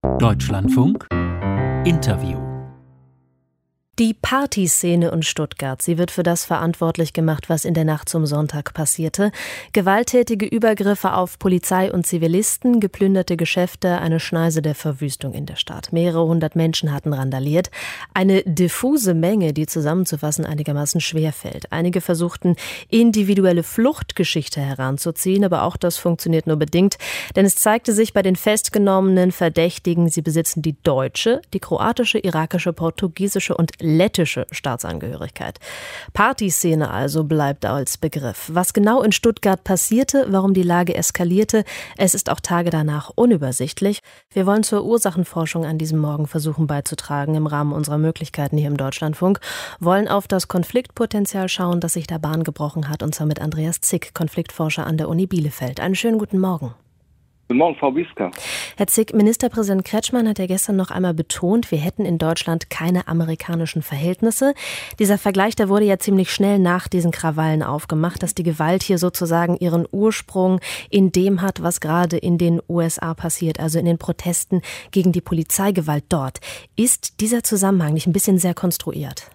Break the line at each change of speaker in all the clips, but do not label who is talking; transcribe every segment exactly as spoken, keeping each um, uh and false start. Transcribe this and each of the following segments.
Deutschlandfunk Interview.
Die Partyszene in Stuttgart, sie wird für das verantwortlich gemacht, was in der Nacht zum Sonntag passierte. Gewalttätige Übergriffe auf Polizei und Zivilisten, geplünderte Geschäfte, eine Schneise der Verwüstung in der Stadt. Mehrere hundert Menschen hatten randaliert. Eine diffuse Menge, die zusammenzufassen einigermaßen schwerfällt. Einige versuchten, individuelle Fluchtgeschichte heranzuziehen, aber auch das funktioniert nur bedingt. Denn es zeigte sich bei den festgenommenen Verdächtigen, sie besitzen die deutsche, die kroatische, irakische, portugiesische und lettische Staatsangehörigkeit. Partyszene also bleibt als Begriff. Was genau in Stuttgart passierte, warum die Lage eskalierte, es ist auch Tage danach unübersichtlich. Wir wollen zur Ursachenforschung an diesem Morgen versuchen beizutragen im Rahmen unserer Möglichkeiten hier im Deutschlandfunk, wollen auf das Konfliktpotenzial schauen, das sich da Bahn gebrochen hat, und zwar mit Andreas Zick, Konfliktforscher an der Uni Bielefeld. Einen schönen guten Morgen.
Guten Morgen, Frau Bieska.
Herr Zick, Ministerpräsident Kretschmann hat ja gestern noch einmal betont, wir hätten in Deutschland keine amerikanischen Verhältnisse. Dieser Vergleich, der wurde ja ziemlich schnell nach diesen Krawallen aufgemacht, dass die Gewalt hier sozusagen ihren Ursprung in dem hat, was gerade in den U S A passiert, also in den Protesten gegen die Polizeigewalt dort. Ist dieser Zusammenhang nicht ein bisschen sehr konstruiert?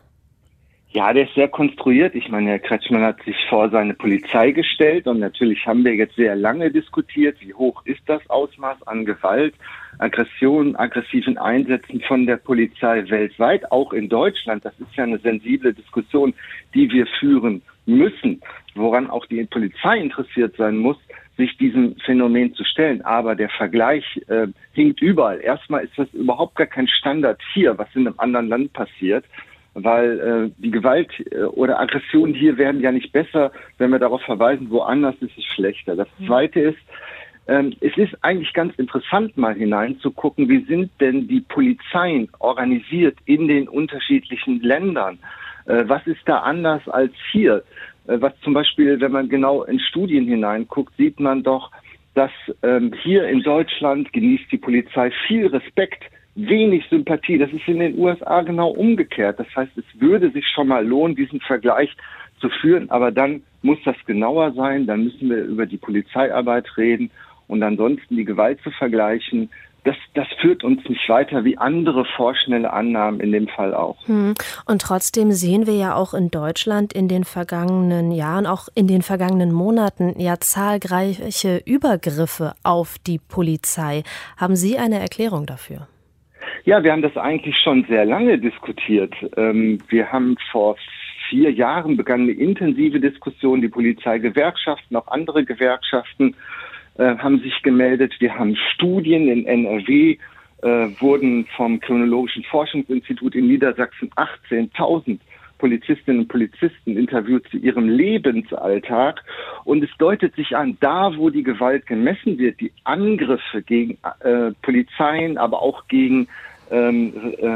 Ja, der ist sehr konstruiert. Ich meine, Herr Kretschmann hat sich vor seine Polizei gestellt und natürlich haben wir jetzt sehr lange diskutiert, wie hoch ist das Ausmaß an Gewalt, Aggression, aggressiven Einsätzen von der Polizei weltweit, auch in Deutschland. Das ist ja eine sensible Diskussion, die wir führen müssen, woran auch die Polizei interessiert sein muss, sich diesem Phänomen zu stellen. Aber der Vergleich äh, hinkt überall. Erstmal ist das überhaupt gar kein Standard hier, was in einem anderen Land passiert. Weil äh, die Gewalt äh, oder Aggressionen hier werden ja nicht besser, wenn wir darauf verweisen, woanders ist es schlechter. Das Zweite ist, ähm, es ist eigentlich ganz interessant, mal hineinzugucken, wie sind denn die Polizeien organisiert in den unterschiedlichen Ländern? Äh, was ist da anders als hier? Äh, was zum Beispiel, wenn man genau in Studien hineinguckt, sieht man doch, dass ähm, hier in Deutschland genießt die Polizei viel Respekt, wenig Sympathie. Das ist in den U S A genau umgekehrt. Das heißt, es würde sich schon mal lohnen, diesen Vergleich zu führen, aber dann muss das genauer sein, dann müssen wir über die Polizeiarbeit reden und ansonsten die Gewalt zu vergleichen, das, das führt uns nicht weiter wie andere vorschnelle Annahmen in dem Fall auch.
Hm. Und trotzdem sehen wir ja auch in Deutschland in den vergangenen Jahren, auch in den vergangenen Monaten, ja zahlreiche Übergriffe auf die Polizei. Haben Sie eine Erklärung dafür?
Ja, wir haben das eigentlich schon sehr lange diskutiert. Ähm, wir haben vor vier Jahren begann eine intensive Diskussion. Die Polizeigewerkschaften, auch andere Gewerkschaften äh, haben sich gemeldet. Wir haben Studien in N R W, äh, wurden vom Kriminologischen Forschungsinstitut in Niedersachsen achtzehntausend Polizistinnen und Polizisten interviewt zu ihrem Lebensalltag. Und es deutet sich an, da wo die Gewalt gemessen wird, die Angriffe gegen äh, Polizeien, aber auch gegen ähm,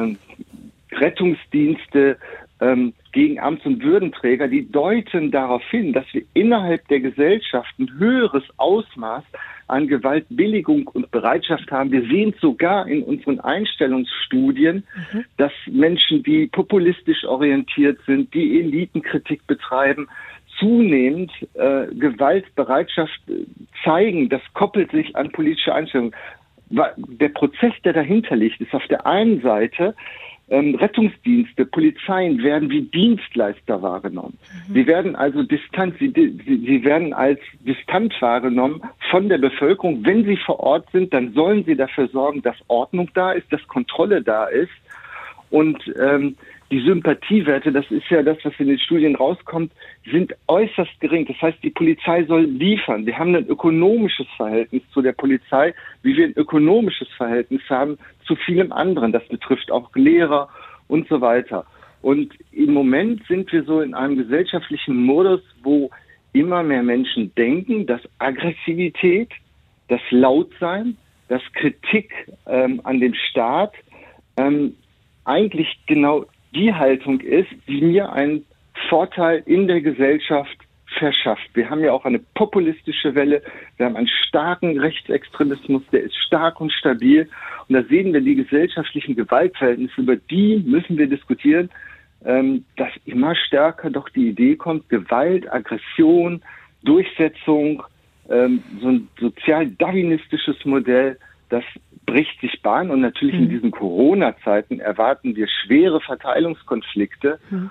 äh, Rettungsdienste, ähm, gegen Amts- und Würdenträger, die deuten darauf hin, dass wir innerhalb der Gesellschaft ein höheres Ausmaß an Gewaltbilligung und Bereitschaft haben. Wir sehen sogar in unseren Einstellungsstudien, mhm. dass Menschen, die populistisch orientiert sind, die Elitenkritik betreiben, zunehmend äh, Gewaltbereitschaft zeigen. Das koppelt sich an politische Einstellungen. Der Prozess, der dahinter liegt, ist auf der einen Seite, Ähm, Rettungsdienste, Polizeien werden wie Dienstleister wahrgenommen. Mhm. Sie werden also distant, sie, sie, sie werden als distant wahrgenommen von der Bevölkerung. Wenn sie vor Ort sind, dann sollen sie dafür sorgen, dass Ordnung da ist, dass Kontrolle da ist. Und ähm, die Sympathiewerte, das ist ja das, was in den Studien rauskommt, sind äußerst gering. Das heißt, die Polizei soll liefern. Wir haben ein ökonomisches Verhältnis zu der Polizei, wie wir ein ökonomisches Verhältnis haben zu vielem anderen. Das betrifft auch Lehrer und so weiter. Und im Moment sind wir so in einem gesellschaftlichen Modus, wo immer mehr Menschen denken, dass Aggressivität, das Lautsein, das Kritik ähm, an dem Staat ähm, eigentlich genau die Haltung ist, die mir einen Vorteil in der Gesellschaft verschafft. Wir haben ja auch eine populistische Welle, wir haben einen starken Rechtsextremismus, der ist stark und stabil. Und da sehen wir die gesellschaftlichen Gewaltverhältnisse, über die müssen wir diskutieren, dass immer stärker doch die Idee kommt, Gewalt, Aggression, Durchsetzung, so ein sozial-darwinistisches Modell, das bricht sich Bahn und natürlich mhm. in diesen Corona-Zeiten erwarten wir schwere Verteilungskonflikte. Mhm.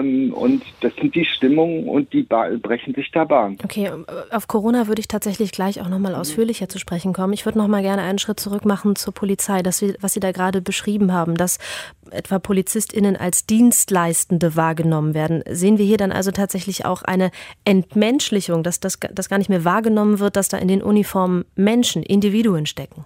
Und das sind die Stimmungen und die ba- brechen sich da Bahn.
Okay, auf Corona würde ich tatsächlich gleich auch nochmal ausführlicher zu sprechen kommen. Ich würde nochmal gerne einen Schritt zurück machen zur Polizei, das, was Sie da gerade beschrieben haben, dass etwa PolizistInnen als Dienstleistende wahrgenommen werden. Sehen wir hier dann also tatsächlich auch eine Entmenschlichung, dass das, das gar nicht mehr wahrgenommen wird, dass da in den Uniformen Menschen, Individuen stecken?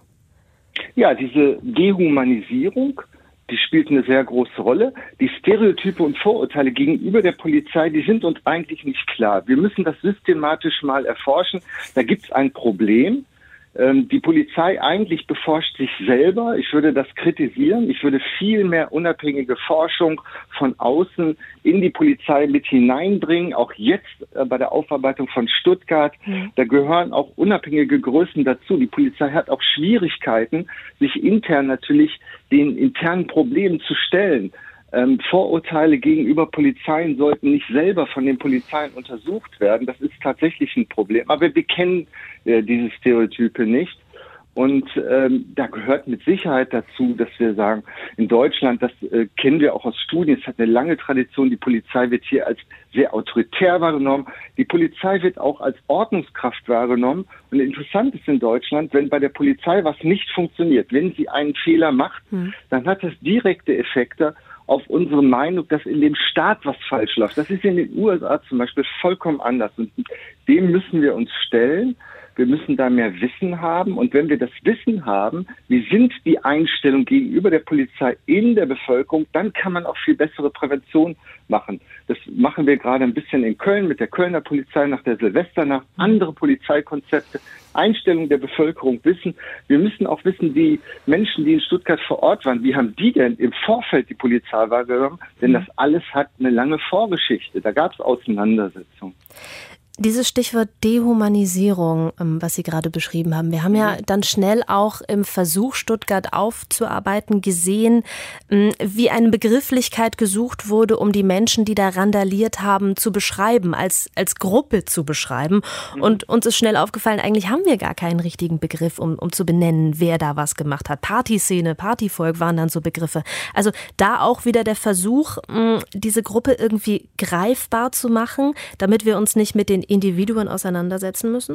Ja, diese Dehumanisierung, die spielt eine sehr große Rolle. Die Stereotype und Vorurteile gegenüber der Polizei, die sind uns eigentlich nicht klar. Wir müssen das systematisch mal erforschen. Da gibt es ein Problem. Ähm, die Polizei eigentlich beforscht sich selber. Ich würde das kritisieren. Ich würde viel mehr unabhängige Forschung von außen in die Polizei mit hineinbringen. Auch jetzt äh, bei der Aufarbeitung von Stuttgart. Mhm. Da gehören auch unabhängige Größen dazu. Die Polizei hat auch Schwierigkeiten, sich intern natürlich den internen Problemen zu stellen. Ähm, Vorurteile gegenüber Polizeien sollten nicht selber von den Polizeien untersucht werden. Das ist tatsächlich ein Problem. Aber wir kennen äh, diese Stereotype nicht. Und ähm, da gehört mit Sicherheit dazu, dass wir sagen, in Deutschland, das äh, kennen wir auch aus Studien, es hat eine lange Tradition, die Polizei wird hier als sehr autoritär wahrgenommen. Die Polizei wird auch als Ordnungskraft wahrgenommen. Und interessant ist in Deutschland, wenn bei der Polizei was nicht funktioniert, wenn sie einen Fehler macht, hm. dann hat das direkte Effekte auf unsere Meinung, dass in dem Staat was falsch läuft. Das ist in den U S A zum Beispiel vollkommen anders. Und dem müssen wir uns stellen. Wir müssen da mehr Wissen haben. Und wenn wir das Wissen haben, wie sind die Einstellungen gegenüber der Polizei in der Bevölkerung, dann kann man auch viel bessere Prävention machen. Das machen wir gerade ein bisschen in Köln mit der Kölner Polizei nach der Silvesternacht. Andere Polizeikonzepte, Einstellung der Bevölkerung wissen. Wir müssen auch wissen, die Menschen, die in Stuttgart vor Ort waren, wie haben die denn im Vorfeld die Polizei wahrgenommen? Denn das alles hat eine lange Vorgeschichte. Da gab es Auseinandersetzungen.
Dieses Stichwort Dehumanisierung, was Sie gerade beschrieben haben, wir haben ja dann schnell auch im Versuch, Stuttgart aufzuarbeiten, gesehen, wie eine Begrifflichkeit gesucht wurde, um die Menschen, die da randaliert haben, zu beschreiben, als, als Gruppe zu beschreiben. Mhm. Und uns ist schnell aufgefallen, eigentlich haben wir gar keinen richtigen Begriff, um, um zu benennen, wer da was gemacht hat. Partyszene, Partyvolk waren dann so Begriffe. Also da auch wieder der Versuch, diese Gruppe irgendwie greifbar zu machen, damit wir uns nicht mit den Individuen auseinandersetzen müssen?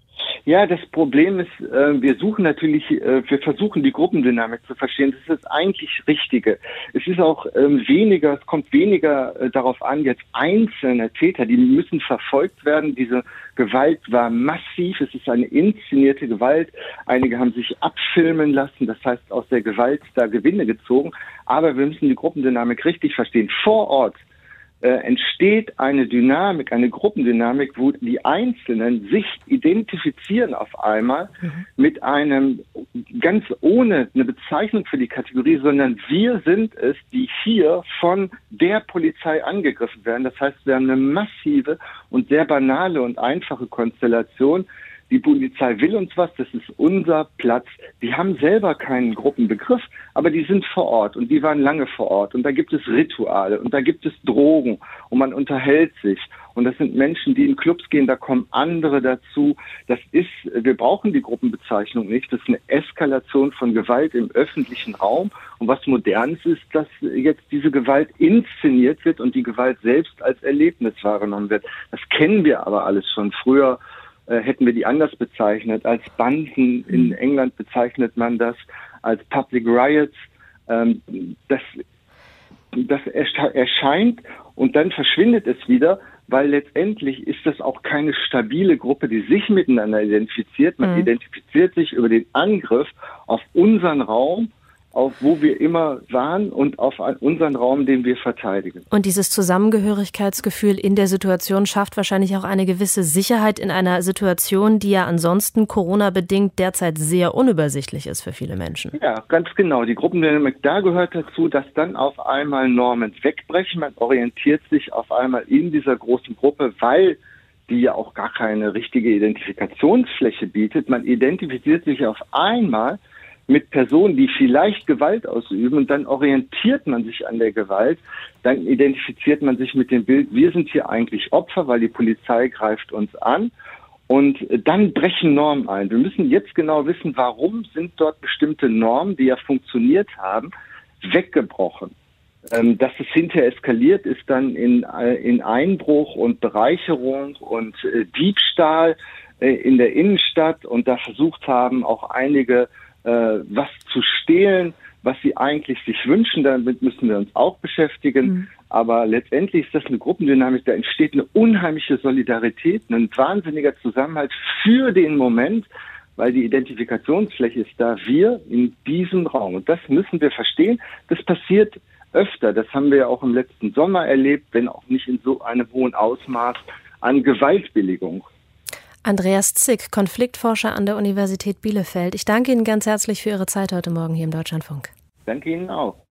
Ja, das Problem ist, äh, wir suchen natürlich, äh, wir versuchen die Gruppendynamik zu verstehen. Das ist das eigentlich Richtige. Es ist auch ähm, weniger, es kommt weniger äh, darauf an, jetzt einzelne Täter, die müssen verfolgt werden. Diese Gewalt war massiv. Es ist eine inszenierte Gewalt. Einige haben sich abfilmen lassen. Das heißt, aus der Gewalt da Gewinne gezogen. Aber wir müssen die Gruppendynamik richtig verstehen. Vor Ort Äh, entsteht eine Dynamik, eine Gruppendynamik, wo die Einzelnen sich identifizieren auf einmal mhm. mit einem, ganz ohne eine Bezeichnung für die Kategorie, sondern wir sind es, die hier von der Polizei angegriffen werden. Das heißt, wir haben eine massive und sehr banale und einfache Konstellation. Die Polizei will uns was, das ist unser Platz. Die haben selber keinen Gruppenbegriff, aber die sind vor Ort und die waren lange vor Ort. Und da gibt es Rituale und da gibt es Drogen und man unterhält sich. Und das sind Menschen, die in Clubs gehen, da kommen andere dazu. Das ist, wir brauchen die Gruppenbezeichnung nicht. Das ist eine Eskalation von Gewalt im öffentlichen Raum. Und was Modernes ist, dass jetzt diese Gewalt inszeniert wird und die Gewalt selbst als Erlebnis wahrgenommen wird. Das kennen wir aber alles schon. Früher hätten wir die anders bezeichnet. Als Banden in England bezeichnet man das als Public Riots. Das, das erscheint und dann verschwindet es wieder, weil letztendlich ist das auch keine stabile Gruppe, die sich miteinander identifiziert. Man mhm. identifiziert sich über den Angriff auf unseren Raum, auf wo wir immer waren und auf unseren Raum, den wir verteidigen.
Und dieses Zusammengehörigkeitsgefühl in der Situation schafft wahrscheinlich auch eine gewisse Sicherheit in einer Situation, die ja ansonsten Corona-bedingt derzeit sehr unübersichtlich ist für viele Menschen.
Ja, ganz genau. Die Gruppendynamik, da gehört dazu, dass dann auf einmal Normen wegbrechen. Man orientiert sich auf einmal in dieser großen Gruppe, weil die ja auch gar keine richtige Identifikationsfläche bietet. Man identifiziert sich auf einmal mit Personen, die vielleicht Gewalt ausüben, und dann orientiert man sich an der Gewalt, dann identifiziert man sich mit dem Bild, wir sind hier eigentlich Opfer, weil die Polizei greift uns an, Und dann brechen Normen ein. Wir müssen jetzt genau wissen, warum sind dort bestimmte Normen, die ja funktioniert haben, weggebrochen. Ähm, dass es hinterher eskaliert ist dann in, in Einbruch und Bereicherung und äh, Diebstahl äh, in der Innenstadt und da versucht haben, auch einige äh, was zu stehlen, was sie eigentlich sich wünschen. Damit müssen wir uns auch beschäftigen. Mhm. Aber letztendlich ist das eine Gruppendynamik, da entsteht eine unheimliche Solidarität, ein wahnsinniger Zusammenhalt für den Moment, weil die Identifikationsfläche ist da, wir in diesem Raum. Und das müssen wir verstehen. Das passiert öfter. Das haben wir ja auch im letzten Sommer erlebt, wenn auch nicht in so einem hohen Ausmaß an Gewaltbilligung.
Andreas Zick, Konfliktforscher an der Universität Bielefeld. Ich danke Ihnen ganz herzlich für Ihre Zeit heute Morgen hier im Deutschlandfunk.
Danke Ihnen auch.